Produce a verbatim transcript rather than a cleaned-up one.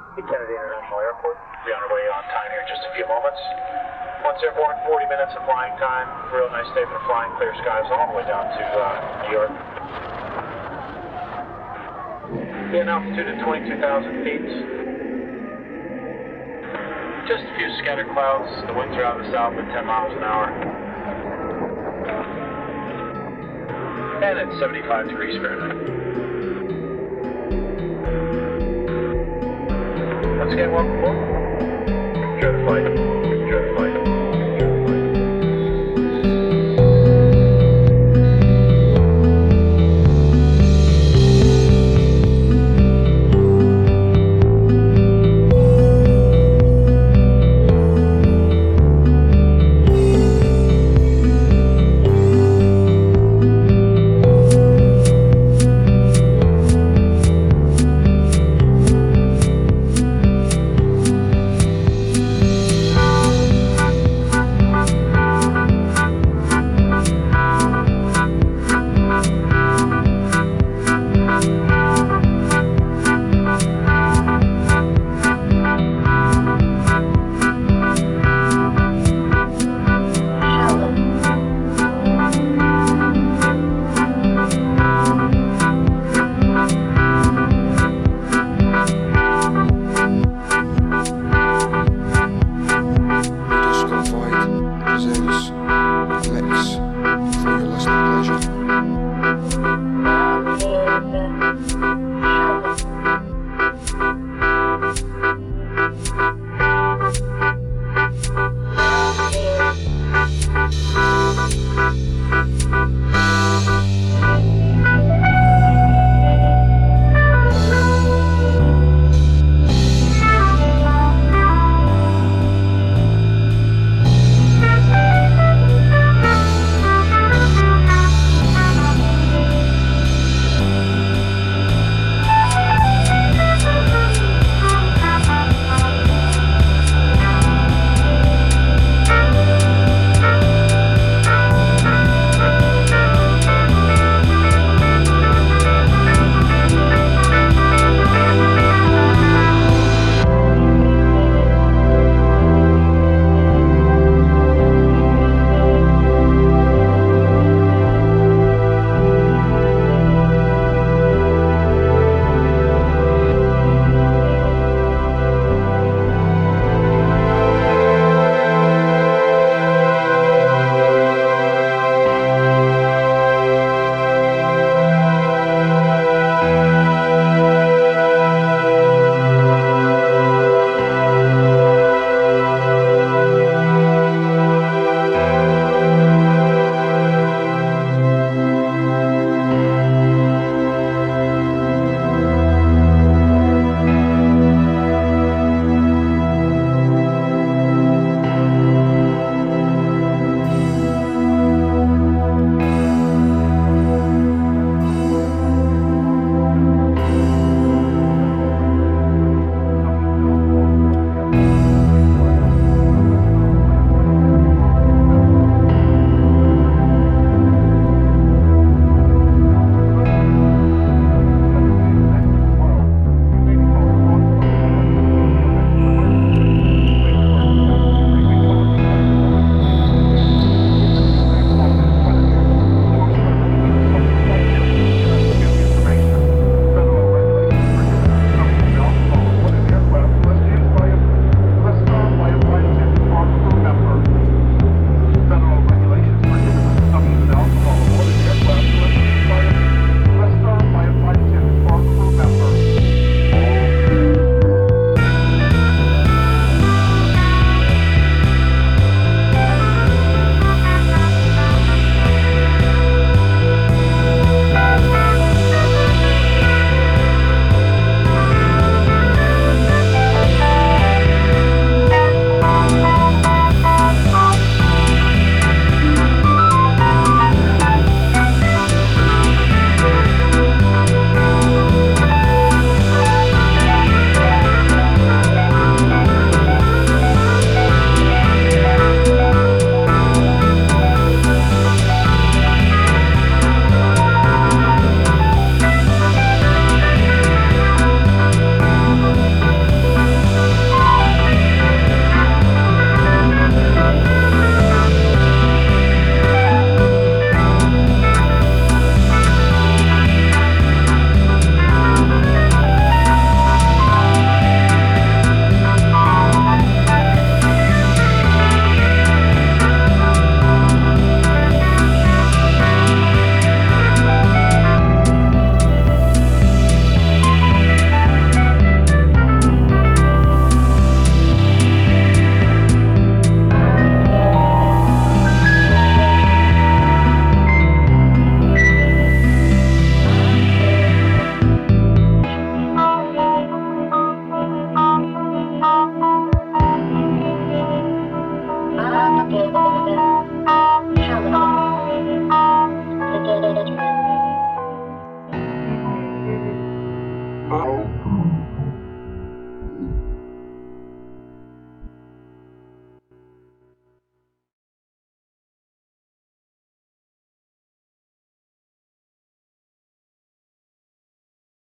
Kennedy International Airport. Be on our way on time here in just a few moments. Once airborne, forty minutes of flying time. Real nice day for flying, clear skies all the way down to uh, New York. Be an altitude of twenty-two thousand feet. Just a few scattered clouds. The winds are out of the south at ten miles an hour. And it's seventy-five degrees Fahrenheit. Once again, welcome aboard. Enjoy the flight.